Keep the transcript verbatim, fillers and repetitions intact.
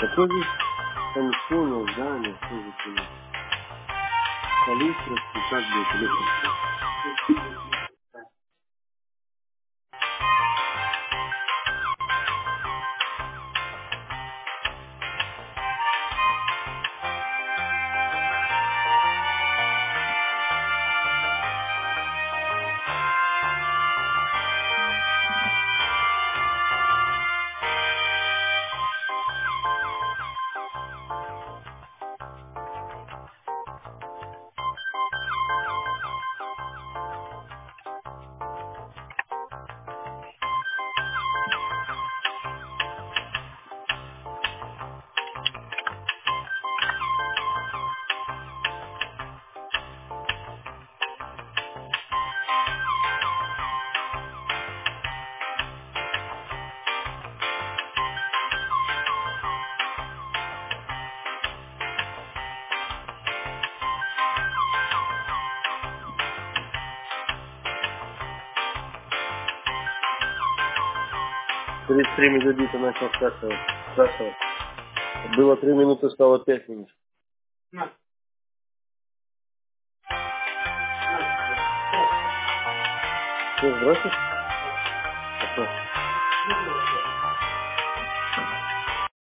Какой здесь помещение, здание, что здесь у нас? Палитра, и как будет, или как? тридцать три мегабита начал скачивать. скачивать. Было три минуты, стало пять минут. Все, здравствуйте. А что?